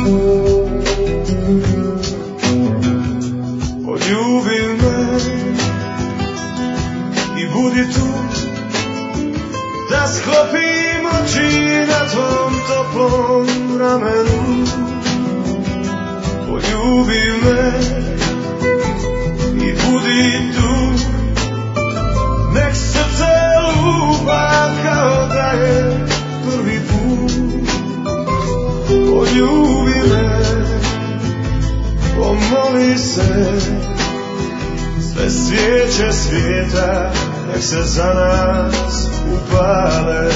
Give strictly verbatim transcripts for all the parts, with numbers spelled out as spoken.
Poljubi me i budi tu, da sklopim oči na tvom toplom ramenu. Poljubi me i budi tu, nek srce lupa kao da je prvi put. Poljubi me, pomoli se, sve svijeće svijeta nek se za nas upale.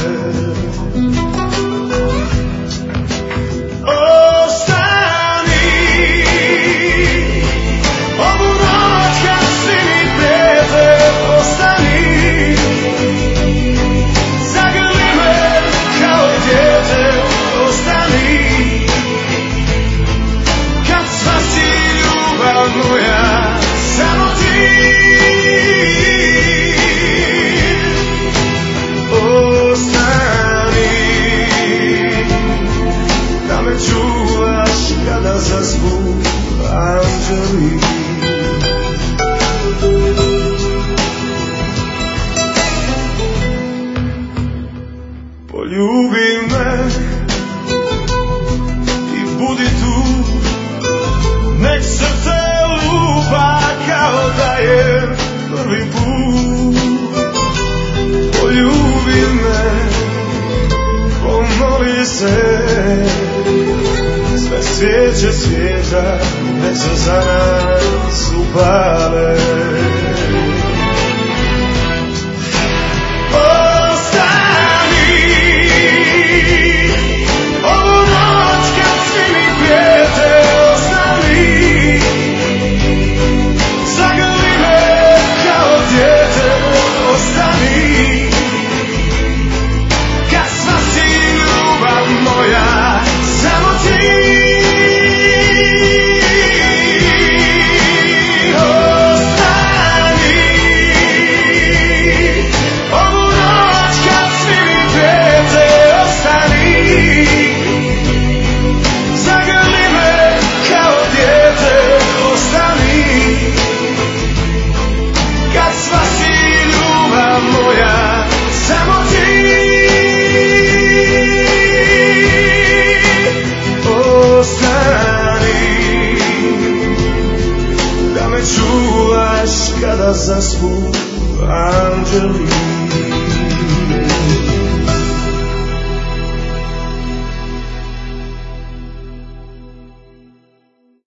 Poljubi me i budi tu, nek srce lupa kao da je prvi put. Poljubi me, pomoli se, sve svijeće svijeta nek se za nas upale. Kada zaspu anđeli